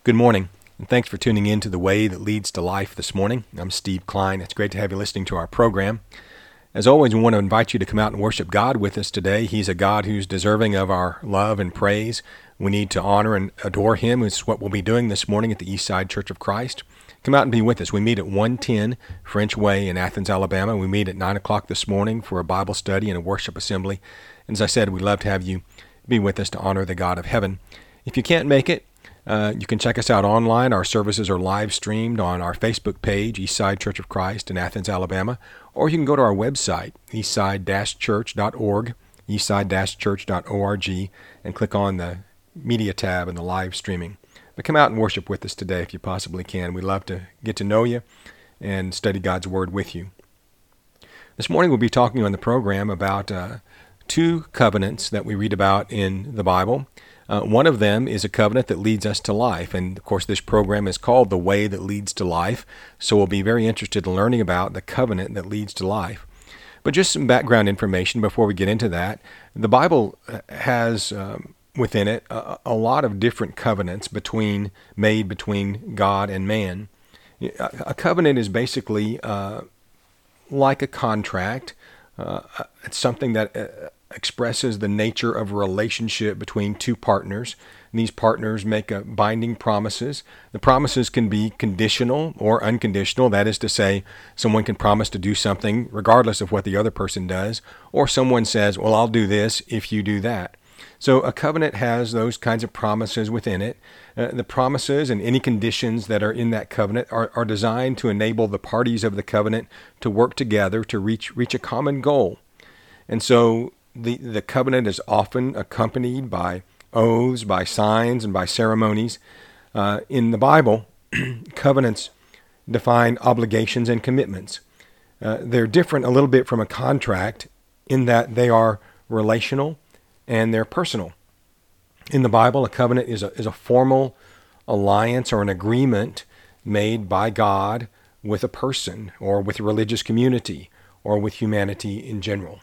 Good morning, and thanks for tuning in to The Way That Leads to Life this morning. I'm Steve Klein. It's great to have you listening to our program. As always, we want to invite you to come out and worship God with us today. He's a God who's deserving of our love and praise. We need to honor and adore Him. It's what we'll be doing this morning at the Eastside Church of Christ. Come out and be with us. We meet at 110 French Way in Athens, Alabama. We meet at 9 o'clock this morning for a Bible study and a worship assembly. And as I said, we'd love to have you be with us to honor the God of heaven. If you can't make it, you can check us out online. Our services are live streamed on our Facebook page, Eastside Church of Christ in Athens, Alabama, or you can go to our website, eastside-church.org, eastside-church.org, and click on the media tab and the live streaming. But come out and worship with us today if you possibly can. We'd love to get to know you and study God's Word with you. This morning we'll be talking on the program about two covenants that we read about in the Bible. One of them is a covenant that leads us to life. And, of course, this program is called The Way That Leads to Life. So we'll be very interested in learning about the covenant that leads to life. But just some background information before we get into that. The Bible has within it a lot of different covenants made between God and man. A covenant is basically like a contract. It's something that expresses the nature of a relationship between two partners. And these partners make binding promises. The promises can be conditional or unconditional. That is to say, someone can promise to do something regardless of what the other person does. Or someone says, well, I'll do this if you do that. So a covenant has those kinds of promises within it. The promises and any conditions that are in that covenant are designed to enable the parties of the covenant to work together to reach a common goal. And so the covenant is often accompanied by oaths, by signs, and by ceremonies. In the Bible, covenants define obligations and commitments. They're different a little bit from a contract in that they are relational and they're personal. In the Bible, a covenant is a formal alliance or an agreement made by God with a person or with a religious community or with humanity in general.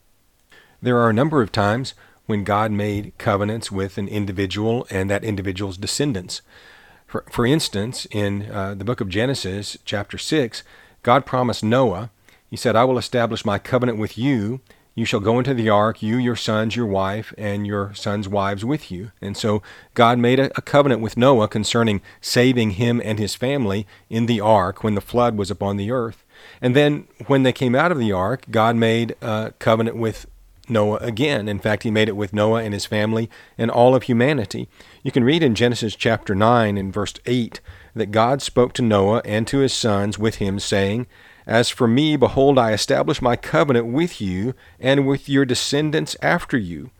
There are a number of times when God made covenants with an individual and that individual's descendants. For instance, in the book of Genesis, chapter 6, God promised Noah, He said, I will establish my covenant with you. You shall go into the ark, you, your sons, your wife, and your sons' wives with you. And so God made a covenant with Noah concerning saving him and his family in the ark when the flood was upon the earth. And then when they came out of the ark, God made a covenant with Noah again. In fact, He made it with Noah and his family and all of humanity. You can read in Genesis chapter 9 and verse 8 that God spoke to Noah and to his sons with him, saying, As for me, behold, I establish my covenant with you and with your descendants after you,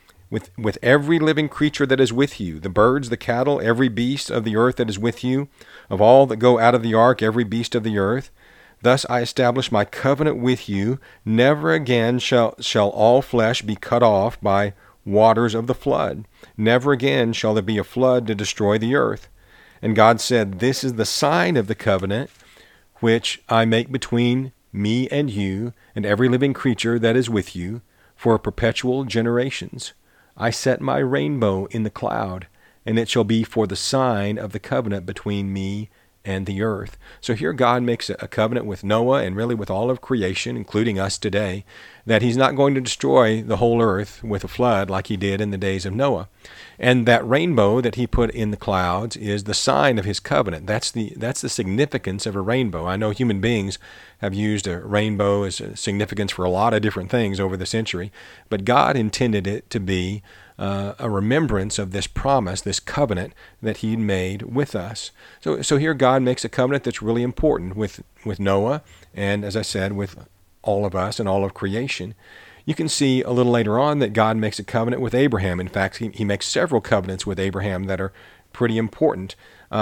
with every living creature that is with you, the birds, the cattle, every beast of the earth that is with you, of all that go out of the ark, every beast of the earth. Thus I establish my covenant with you. Never again shall all flesh be cut off by waters of the flood. Never again shall there be a flood to destroy the earth. And God said, This is the sign of the covenant which I make between me and you and every living creature that is with you for perpetual generations. I set my rainbow in the cloud, and it shall be for the sign of the covenant between me and the earth. So here God makes a covenant with Noah and really with all of creation, including us today, that He's not going to destroy the whole earth with a flood like He did in the days of Noah. And that rainbow that He put in the clouds is the sign of His covenant. That's the significance of a rainbow. I know human beings have used a rainbow as a significance for a lot of different things over the century, but God intended it to be a remembrance of this promise, this covenant that He made with us. So here God makes a covenant that's really important with Noah and, as I said, with all of us and all of creation. You can see a little later on that God makes a covenant with Abraham. In fact, he makes several covenants with Abraham that are pretty important.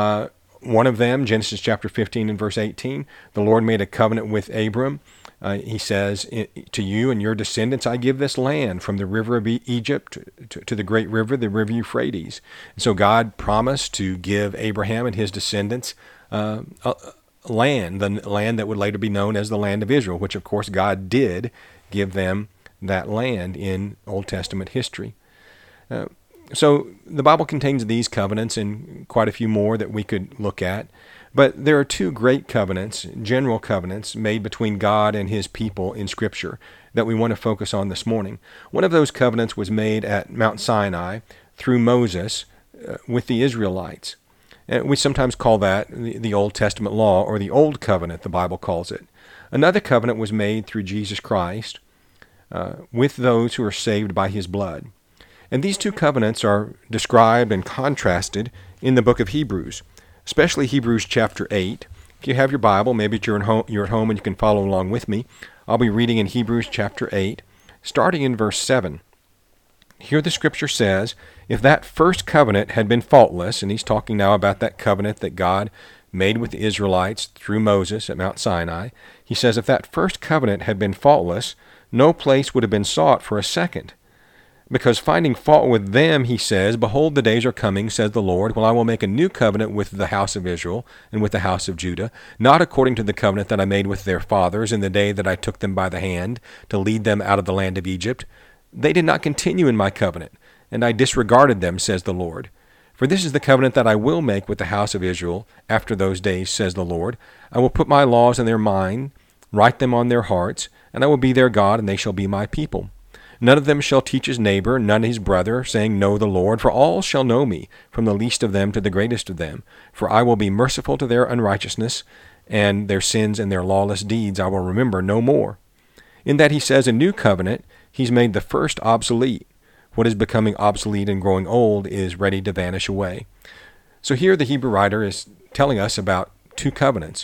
One of them, Genesis chapter 15 and verse 18, the Lord made a covenant with Abram. He says, to you and your descendants I give this land from the river of Egypt to the great river, the river Euphrates. And so God promised to give Abraham and his descendants land, the land that would later be known as the land of Israel, which of course God did give them that land in Old Testament history. So the Bible contains these covenants and quite a few more that we could look at. But there are two great covenants, general covenants, made between God and his people in Scripture that we want to focus on this morning. One of those covenants was made at Mount Sinai through Moses with the Israelites. We sometimes call that the Old Testament law, or the Old Covenant, the Bible calls it. Another covenant was made through Jesus Christ with those who are saved by his blood. And these two covenants are described and contrasted in the book of Hebrews, especially Hebrews chapter 8. If you have your Bible, maybe you're at home and you can follow along with me. I'll be reading in Hebrews chapter 8, starting in verse 7. Here the scripture says, if that first covenant had been faultless, and he's talking now about that covenant that God made with the Israelites through Moses at Mount Sinai, he says, if that first covenant had been faultless, no place would have been sought for a second. Because finding fault with them, he says, behold, the days are coming, says the Lord, when I will make a new covenant with the house of Israel and with the house of Judah, not according to the covenant that I made with their fathers in the day that I took them by the hand to lead them out of the land of Egypt. They did not continue in my covenant, and I disregarded them, says the Lord. For this is the covenant that I will make with the house of Israel after those days, says the Lord. I will put my laws in their mind, write them on their hearts, and I will be their God, and they shall be my people. None of them shall teach his neighbor, none his brother, saying, Know the Lord, for all shall know me, from the least of them to the greatest of them. For I will be merciful to their unrighteousness, and their sins and their lawless deeds I will remember no more. In that he says a new covenant, he's made the first obsolete. What is becoming obsolete and growing old is ready to vanish away. So here the Hebrew writer is telling us about two covenants.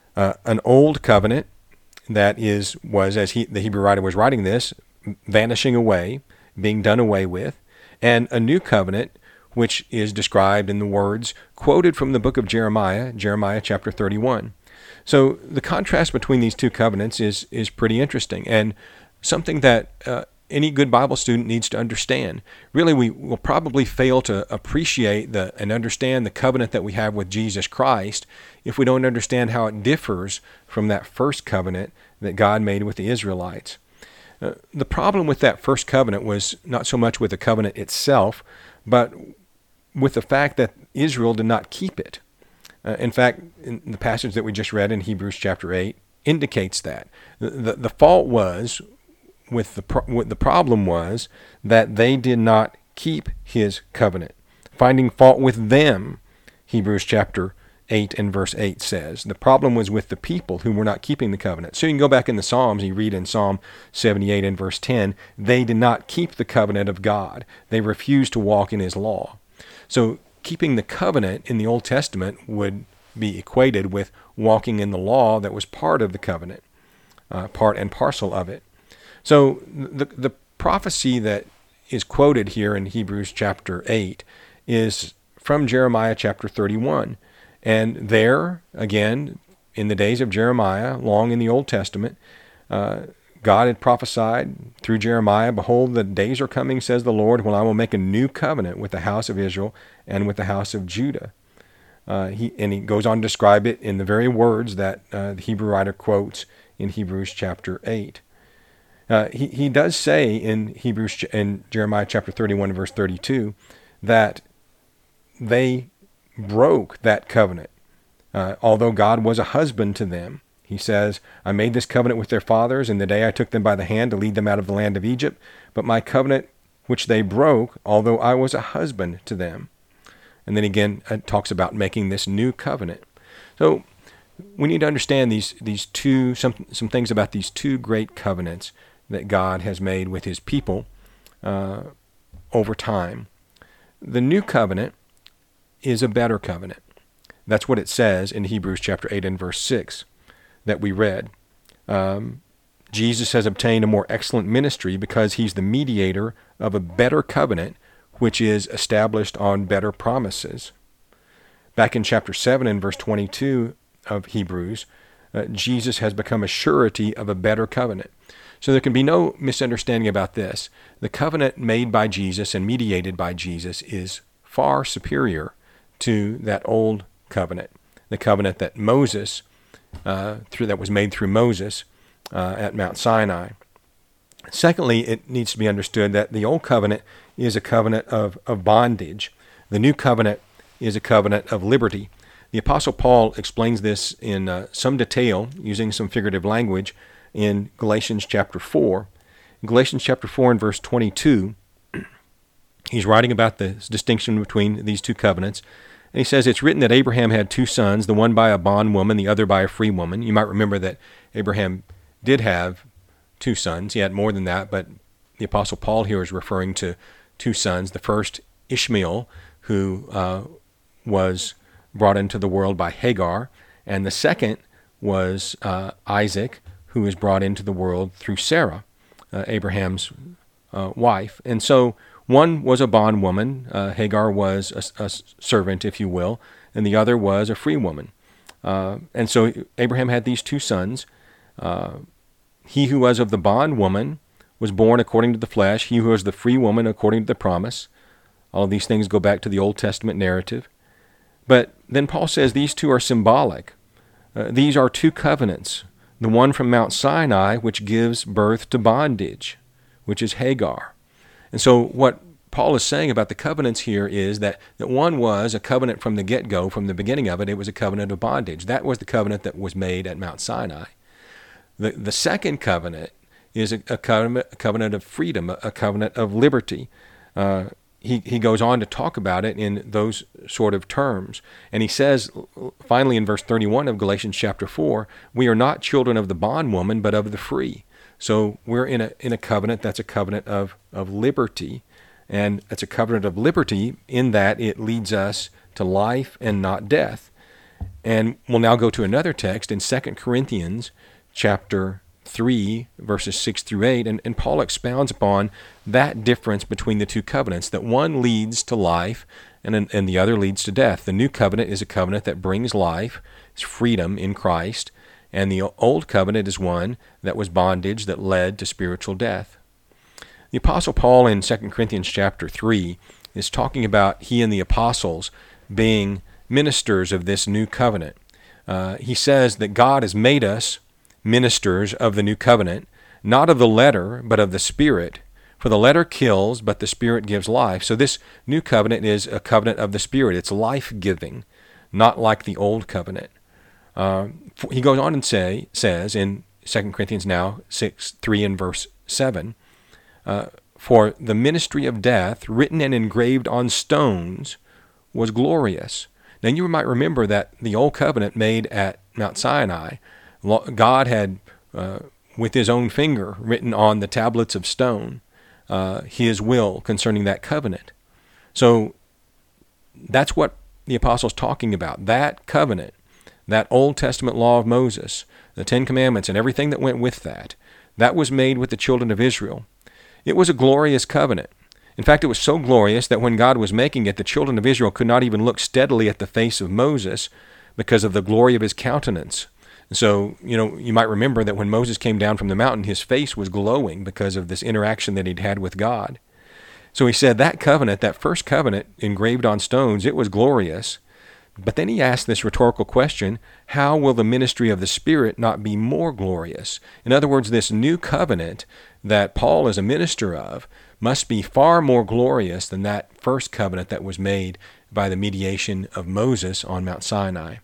An old covenant that was, as the Hebrew writer was writing this, vanishing away, being done away with, and a new covenant, which is described in the words quoted from the book of Jeremiah, Jeremiah chapter 31. So the contrast between these two covenants is pretty interesting, and something that any good Bible student needs to understand. Really, we will probably fail to appreciate and understand the covenant that we have with Jesus Christ if we don't understand how it differs from that first covenant that God made with the Israelites. The problem with that first covenant was not so much with the covenant itself, but with the fact that Israel did not keep it. In fact, in the passage that we just read in Hebrews chapter 8 indicates that. The fault was, the problem was that they did not keep his covenant. Finding fault with them, Hebrews chapter 8 and verse 8 says. The problem was with the people who were not keeping the covenant. So you can go back in the Psalms, you read in Psalm 78 and verse 10, they did not keep the covenant of God. They refused to walk in his law. So keeping the covenant in the Old Testament would be equated with walking in the law that was part of the covenant, part and parcel of it. So the prophecy that is quoted here in Hebrews chapter 8 is from Jeremiah chapter 31. And there, again, in the days of Jeremiah, long in the Old Testament, God had prophesied through Jeremiah, behold, the days are coming, says the Lord, when I will make a new covenant with the house of Israel and with the house of Judah. He goes on to describe it in the very words that the Hebrew writer quotes in Hebrews chapter 8. He does say in Jeremiah chapter 31 verse 32 that they broke that covenant. Although God was a husband to them, he says, I made this covenant with their fathers in the day I took them by the hand to lead them out of the land of Egypt, but my covenant which they broke, although I was a husband to them. And then again, it talks about making this new covenant. So we need to understand these two some things about these two great covenants that God has made with his people over time. The new covenant is a better covenant. That's what it says in Hebrews chapter 8 and verse 6 that we read. Jesus has obtained a more excellent ministry because he's the mediator of a better covenant, which is established on better promises. Back in chapter 7 and verse 22 of Hebrews, Jesus has become a surety of a better covenant. So there can be no misunderstanding about this. The covenant made by Jesus and mediated by Jesus is far superior to that old covenant, the covenant that Moses, that was made through Moses at Mount Sinai. Secondly, it needs to be understood that the Old Covenant is a covenant of bondage. The New Covenant is a covenant of liberty. The Apostle Paul explains this in some detail using some figurative language in Galatians chapter 4. In Galatians chapter 4 and verse 22, he's writing about the distinction between these two covenants. And he says, it's written that Abraham had two sons, the one by a bondwoman, the other by a free woman. You might remember that Abraham did have two sons. He had more than that, but the Apostle Paul here is referring to two sons. The first, Ishmael, who was brought into the world by Hagar, and the second was Isaac, who was brought into the world through Sarah, Abraham's wife. And so one was a bondwoman, Hagar was a servant, if you will, and the other was a free woman. And so Abraham had these two sons. He who was of the bondwoman was born according to the flesh. He who was the free woman according to the promise. All of these things go back to the Old Testament narrative. But then Paul says these two are symbolic. These are two covenants. The one from Mount Sinai, which gives birth to bondage, which is Hagar. And so what Paul is saying about the covenants here is that one was a covenant from the get-go, from the beginning of it. It was a covenant of bondage. That was the covenant that was made at Mount Sinai. The second covenant is a covenant of freedom, a covenant of liberty. He goes on to talk about it in those sort of terms. And he says, finally in verse 31 of Galatians chapter 4, we are not children of the bondwoman, but of the free. So we're in a covenant that's a covenant of liberty. And it's a covenant of liberty in that it leads us to life and not death. And we'll now go to another text in 2 Corinthians chapter 3, verses 6 through 8, and Paul expounds upon that difference between the two covenants, that one leads to life and the other leads to death. The new covenant is a covenant that brings life, it's freedom in Christ, and the old covenant is one that was bondage that led to spiritual death. The Apostle Paul in 2 Corinthians chapter 3 is talking about he and the apostles being ministers of this new covenant. He says that God has made us ministers of the new covenant, not of the letter, but of the Spirit. For the letter kills, but the Spirit gives life. So this new covenant is a covenant of the Spirit. It's life-giving, not like the old covenant. He goes on and says in 2 Corinthians now 3 and verse 7, for the ministry of death, written and engraved on stones, was glorious. Now you might remember that the old covenant made at Mount Sinai, God had, with his own finger, written on the tablets of stone his will concerning that covenant. So that's what the apostle's talking about. That covenant, that Old Testament law of Moses, the Ten Commandments and everything that went with that was made with the children of Israel. It was a glorious covenant. In fact, it was so glorious that when God was making it, the children of Israel could not even look steadily at the face of Moses because of the glory of his countenance. So, you might remember that when Moses came down from the mountain, his face was glowing because of this interaction that he'd had with God. So he said that covenant, that first covenant engraved on stones, it was glorious. But then he asked this rhetorical question, how will the ministry of the Spirit not be more glorious? In other words, this new covenant that Paul is a minister of must be far more glorious than that first covenant that was made by the mediation of Moses on Mount Sinai.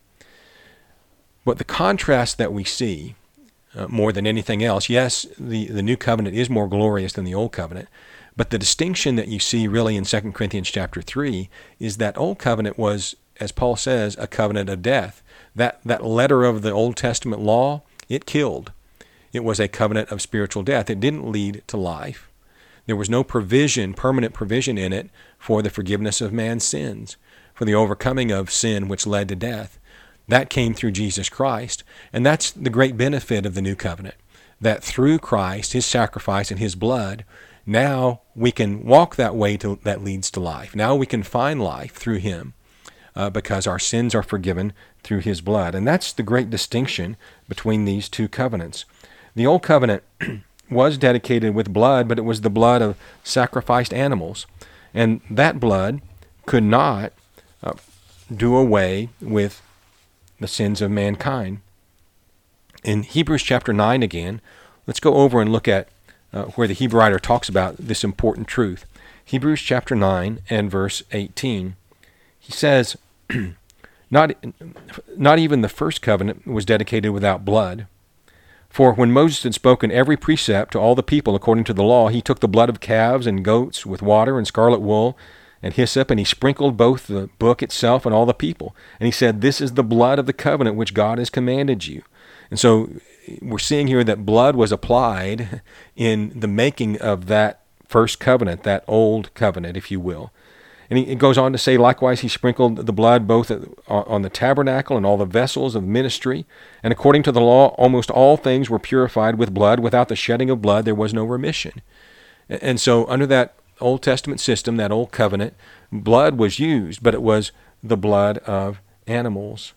But the contrast that we see, more than anything else, yes, the new covenant is more glorious than the old covenant, but the distinction that you see really in 2 Corinthians chapter 3 is that old covenant was, as Paul says, a covenant of death. That letter of the Old Testament law, it killed. It was a covenant of spiritual death. It didn't lead to life. There was no provision, permanent provision in it for the forgiveness of man's sins, for the overcoming of sin which led to death. That came through Jesus Christ, and that's the great benefit of the new covenant, that through Christ, his sacrifice and his blood, now we can walk that way that leads to life. Now we can find life through him because our sins are forgiven through his blood. And that's the great distinction between these two covenants. The old covenant was dedicated with blood, but it was the blood of sacrificed animals. And that blood could not do away with the sins of mankind. In Hebrews chapter 9 again, let's go over and look at where the Hebrew writer talks about this important truth. Hebrews chapter 9 and verse 18. He says, not even the first covenant was dedicated without blood. For when Moses had spoken every precept to all the people according to the law, he took the blood of calves and goats with water and scarlet wool and hyssop, and he sprinkled both the book itself and all the people. And he said, "This is the blood of the covenant which God has commanded you." And so we're seeing here that blood was applied in the making of that first covenant, that old covenant, if you will. And it goes on to say, likewise, he sprinkled the blood both on the tabernacle and all the vessels of ministry. And according to the law, almost all things were purified with blood. Without the shedding of blood, there was no remission. And so under that Old Testament system, that old covenant, blood was used, but it was the blood of animals.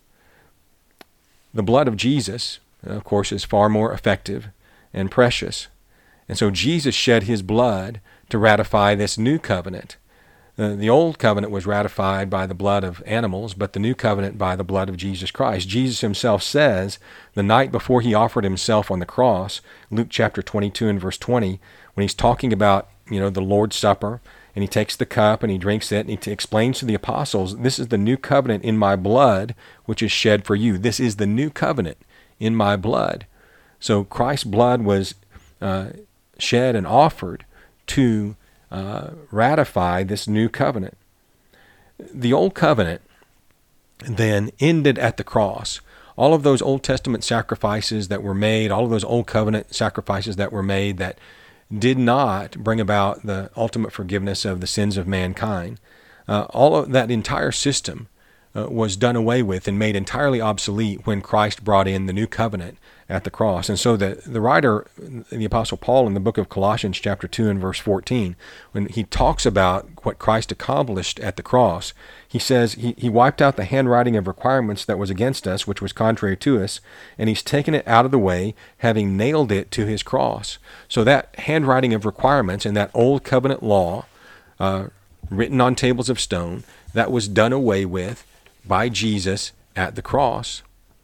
The blood of Jesus, of course, is far more effective and precious. And so Jesus shed his blood to ratify this new covenant. The old covenant was ratified by the blood of animals, but the new covenant by the blood of Jesus Christ. Jesus himself says, the night before he offered himself on the cross, Luke chapter 22 and verse 20, when he's talking about, the Lord's Supper, and he takes the cup and he drinks it, and he explains to the apostles, this is the new covenant in my blood, which is shed for you. This is the new covenant in my blood. So Christ's blood was shed and offered to ratify this new covenant. The old covenant then ended at the cross. All of those Old Testament sacrifices that were made, all of those Old Covenant sacrifices that were made that did not bring about the ultimate forgiveness of the sins of mankind, all of that entire system was done away with and made entirely obsolete when Christ brought in the new covenant at the cross. And so the writer, the Apostle Paul, in the book of Colossians chapter 2 and verse 14, when he talks about what Christ accomplished at the cross, he says he wiped out the handwriting of requirements that was against us, which was contrary to us, and he's taken it out of the way, having nailed it to his cross. So that handwriting of requirements and that old covenant law, written on tables of stone, that was done away with by Jesus at the cross.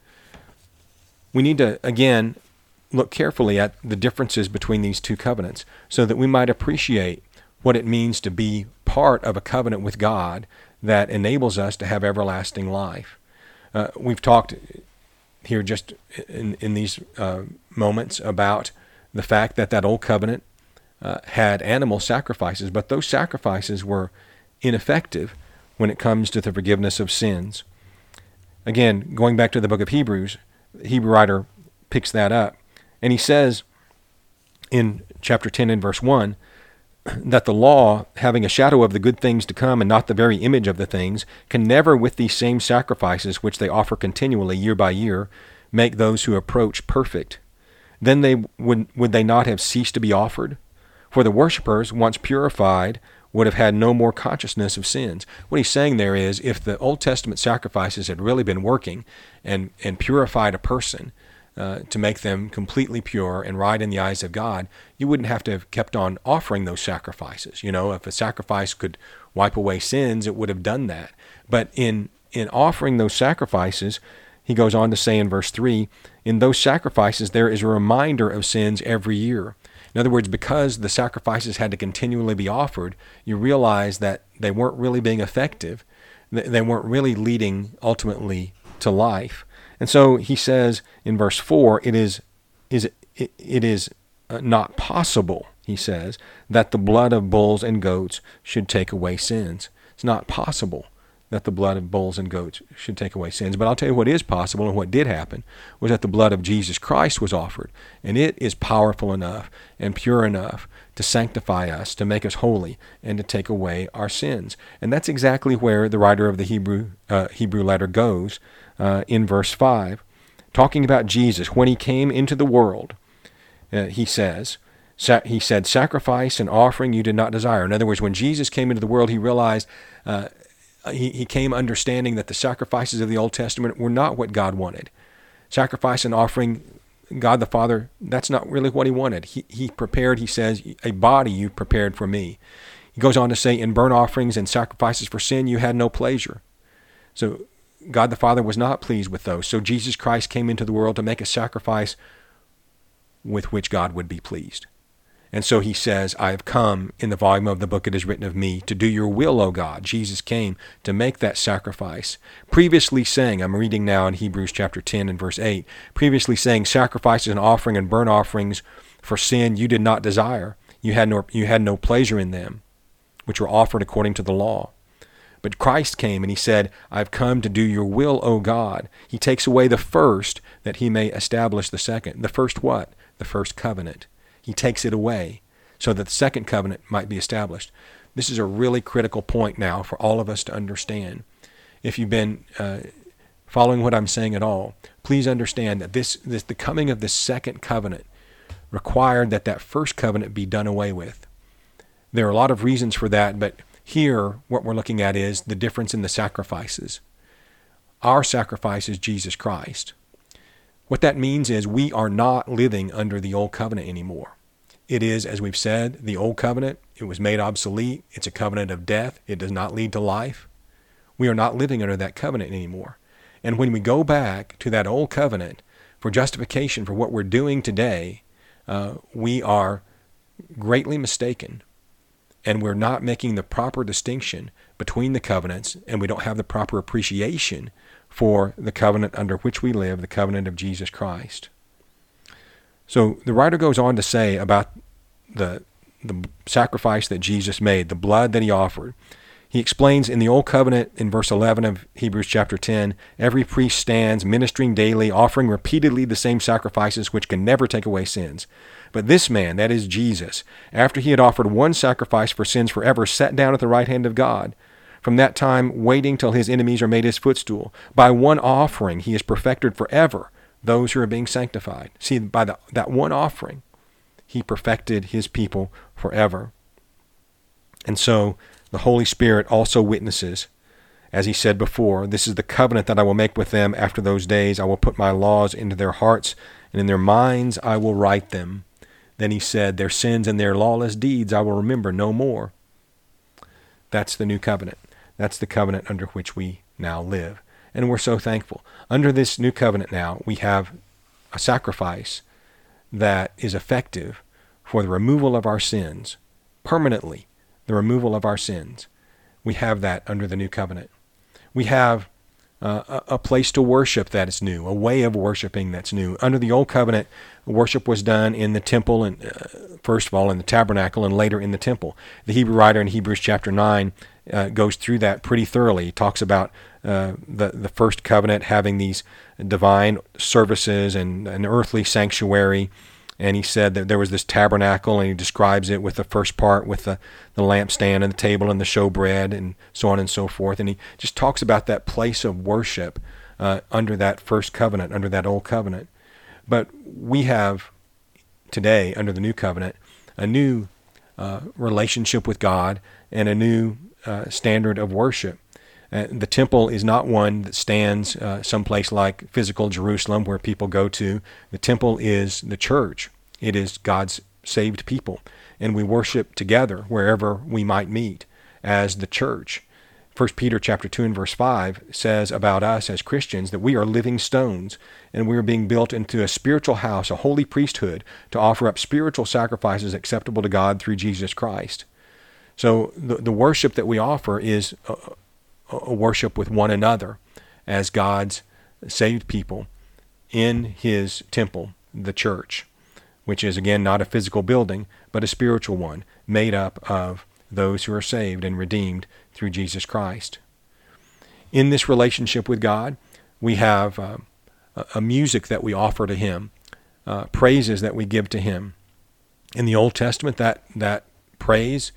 We need to, again, look carefully at the differences between these two covenants so that we might appreciate what it means to be part of a covenant with God that enables us to have everlasting life. We've talked here just in these moments about the fact that that old covenant had animal sacrifices, but those sacrifices were ineffective when it comes to the forgiveness of sins. Again, going back to the book of Hebrews, the Hebrew writer picks that up, and he says in chapter 10 and verse 1 that the law, having a shadow of the good things to come and not the very image of the things, can never with these same sacrifices which they offer continually year by year make those who approach perfect. Then they would they not have ceased to be offered? For the worshippers, once purified, would have had no more consciousness of sins. What he's saying there is, if the Old Testament sacrifices had really been working and purified a person to make them completely pure and right in the eyes of God, you wouldn't have to have kept on offering those sacrifices. If a sacrifice could wipe away sins, it would have done that. But in offering those sacrifices, he goes on to say in verse 3, in those sacrifices there is a reminder of sins every year. In other words, because the sacrifices had to continually be offered, you realize that they weren't really being effective. They weren't really leading ultimately to life. And so he says in verse 4, it is not possible, he says, that the blood of bulls and goats should take away sins. It's not possible that the blood of bulls and goats should take away sins. But I'll tell you what is possible, and what did happen was that the blood of Jesus Christ was offered, and it is powerful enough and pure enough to sanctify us, to make us holy, and to take away our sins. And that's exactly where the writer of the Hebrew letter goes in verse 5, talking about Jesus. When he came into the world, he said, sacrifice and offering you did not desire. In other words, when Jesus came into the world, he realized he came understanding that the sacrifices of the Old Testament were not what God wanted. Sacrifice and offering, God the Father, that's not really what he wanted. He prepared, he says, a body you prepared for me. He goes on to say, in burnt offerings and sacrifices for sin, you had no pleasure. So God the Father was not pleased with those. So Jesus Christ came into the world to make a sacrifice with which God would be pleased. And so he says, I have come in the volume of the book it is written of me to do your will, O God. Jesus came to make that sacrifice. Previously saying, I'm reading now in Hebrews chapter 10 and verse 8, previously saying, sacrifices and offering and burnt offerings for sin you did not desire. You had no pleasure in them, which were offered according to the law. But Christ came and he said, I've come to do your will, O God. He takes away the first that he may establish the second. The first what? The first covenant. He takes it away so that the second covenant might be established. This is a really critical point now for all of us to understand. If you've been following what I'm saying at all, please understand that the coming of the second covenant required that first covenant be done away with. There are a lot of reasons for that, but here what we're looking at is the difference in the sacrifices. Our sacrifice is Jesus Christ. What that means is we are not living under the old covenant anymore. It is, as we've said, the old covenant. It was made obsolete. It's a covenant of death. It does not lead to life. We are not living under that covenant anymore. And when we go back to that old covenant for justification for what we're doing today, we are greatly mistaken. And we're not making the proper distinction between the covenants, and we don't have the proper appreciation for the covenant under which we live, the covenant of Jesus Christ. So the writer goes on to say about the sacrifice that Jesus made, the blood that he offered. He explains in the Old Covenant in verse 11 of Hebrews chapter 10, every priest stands ministering daily, offering repeatedly the same sacrifices which can never take away sins. But this man, that is Jesus, after he had offered one sacrifice for sins forever, sat down at the right hand of God. From that time, waiting till his enemies are made his footstool. By one offering, he has perfected forever those who are being sanctified. See, by that one offering, he perfected his people forever. And so the Holy Spirit also witnesses, as he said before, this is the covenant that I will make with them after those days. I will put my laws into their hearts, and in their minds I will write them. Then he said, their sins and their lawless deeds I will remember no more. That's the new covenant. That's the covenant under which we now live. And we're so thankful. Under this new covenant now, we have a sacrifice that is effective for the removal of our sins, permanently, the removal of our sins. We have that under the new covenant. We have a place to worship that is new, a way of worshiping that's new. Under the old covenant, worship was done in the temple, and first of all in the tabernacle, and later in the temple. The Hebrew writer in Hebrews chapter 9 goes through that pretty thoroughly. He talks about the first covenant having these divine services and an earthly sanctuary. And he said that there was this tabernacle, and he describes it with the first part with the lampstand and the table and the showbread and so on and so forth. And he just talks about that place of worship under that first covenant, under that old covenant. But we have today, under the new covenant, a new relationship with God and a new standard of worship. The temple is not one that stands someplace like physical Jerusalem where people go to. The temple is the church. It is God's saved people. And we worship together wherever we might meet as the church. 1 Peter chapter 2 and verse 5 says about us as Christians that we are living stones, and we are being built into a spiritual house, a holy priesthood, to offer up spiritual sacrifices acceptable to God through Jesus Christ. So the worship that we offer is a worship with one another as God's saved people in his temple, the church, which is again not a physical building, but a spiritual one made up of those who are saved and redeemed through Jesus Christ. In this relationship with God, we have a music that we offer to him, praises that we give to him. In the Old Testament, that praise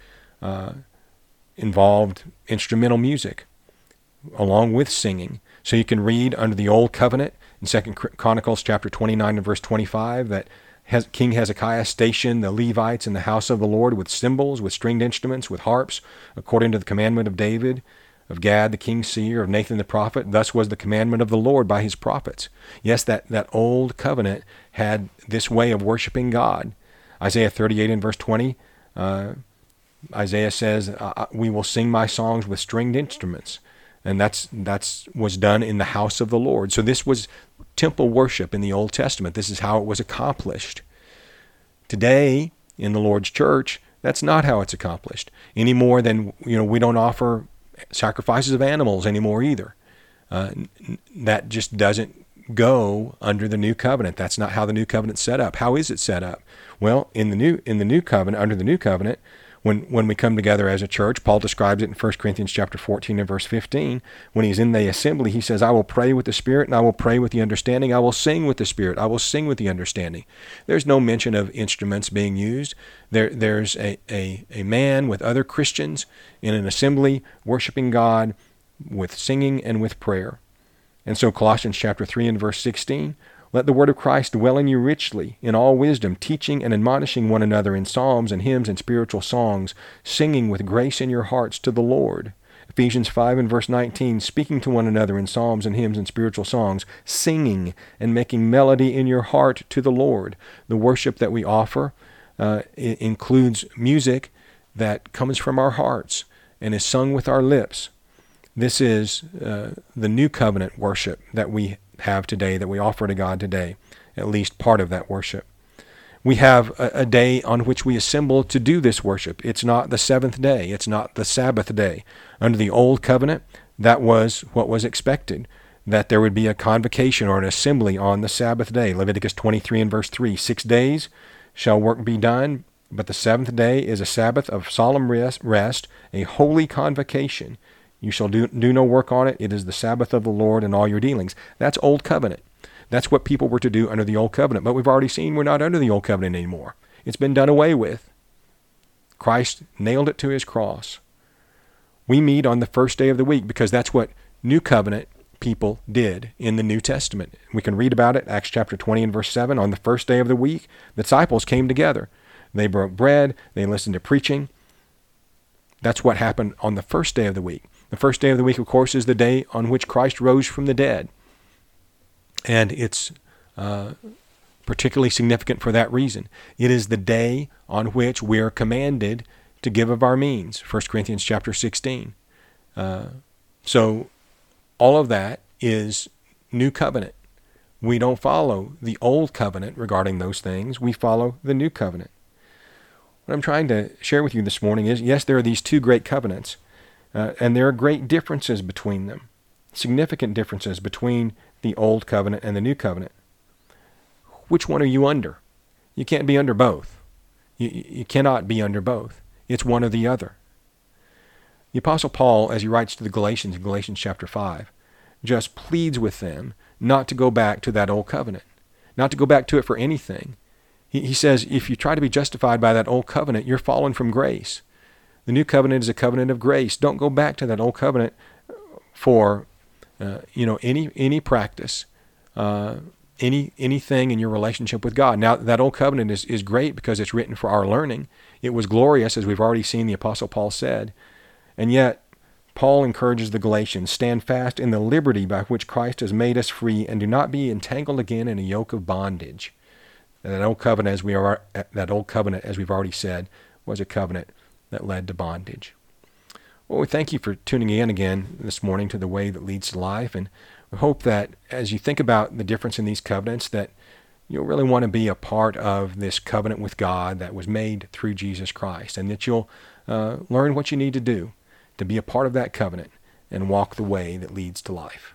involved instrumental music along with singing. So you can read under the Old Covenant in 2 Chronicles chapter 29 and verse 25 that King Hezekiah stationed the Levites in the house of the Lord with cymbals, with stringed instruments, with harps, according to the commandment of David, of Gad the king's seer, of Nathan the prophet. Thus was the commandment of the Lord by his prophets. Yes, that Old Covenant had this way of worshiping God. Isaiah 38 and verse 20, Isaiah says, we will sing my songs with stringed instruments. And that's was done in the house of the Lord. So this was temple worship in the Old Testament. This is how it was accomplished. Today, in the Lord's church, that's not how it's accomplished. Any more than, we don't offer sacrifices of animals anymore either. That just doesn't go under the new covenant. That's not how the new covenant's set up. How is it set up? Well, in the new covenant, under the new covenant, when we come together as a church, Paul describes it in 1 Corinthians chapter 14 and verse 15. When he's in the assembly, he says, I will pray with the Spirit and I will pray with the understanding. I will sing with the Spirit. I will sing with the understanding. There's no mention of instruments being used. There's a man with other Christians in an assembly worshiping God with singing and with prayer. And so Colossians chapter 3 and verse 16, let the word of Christ dwell in you richly, in all wisdom, teaching and admonishing one another in psalms and hymns and spiritual songs, singing with grace in your hearts to the Lord. Ephesians 5 and verse 19, speaking to one another in psalms and hymns and spiritual songs, singing and making melody in your heart to the Lord. The worship that we offer includes music that comes from our hearts and is sung with our lips. This is the new covenant worship that we have today, that we offer to God today, at least part of that worship. We have a day on which we assemble to do this worship. It's not the seventh day. It's not the Sabbath day. Under the old covenant, that was what was expected, that there would be a convocation or an assembly on the Sabbath day. Leviticus 23 and verse 3, 6 days shall work be done, but the seventh day is a Sabbath of solemn rest, a holy convocation. You shall do no work on it. It is the Sabbath of the Lord in all your dealings. That's Old Covenant. That's what people were to do under the Old Covenant. But we've already seen we're not under the Old Covenant anymore. It's been done away with. Christ nailed it to his cross. We meet on the first day of the week because that's what New Covenant people did in the New Testament. We can read about it, Acts chapter 20 and verse 7. On the first day of the week, the disciples came together. They broke bread. They listened to preaching. That's what happened on the first day of the week. The first day of the week, of course, is the day on which Christ rose from the dead. And it's particularly significant for that reason. It is the day on which we are commanded to give of our means, 1 Corinthians chapter 16. So all of that is New Covenant. We don't follow the Old Covenant regarding those things. We follow the New Covenant. What I'm trying to share with you this morning is, yes, there are these two great covenants, and there are great differences between them, significant differences between the Old Covenant and the New Covenant. Which one are you under? You can't be under both. You cannot be under both. It's one or the other. The Apostle Paul, as he writes to the Galatians in Galatians chapter 5, just pleads with them not to go back to that Old Covenant, not to go back to it for anything. He says, if you try to be justified by that Old Covenant, you're fallen from grace. The New Covenant is a covenant of grace. Don't go back to that Old Covenant for any practice, anything in your relationship with God. Now, that Old Covenant is great because it's written for our learning. It was glorious, as we've already seen the Apostle Paul said. And yet, Paul encourages the Galatians, stand fast in the liberty by which Christ has made us free, and do not be entangled again in a yoke of bondage. That old covenant, as we've already said, was a covenant that led to bondage. Well, we thank you for tuning in again this morning to The Way That Leads to Life, and we hope that as you think about the difference in these covenants, that you'll really want to be a part of this covenant with God that was made through Jesus Christ, and that you'll learn what you need to do to be a part of that covenant and walk the way that leads to life.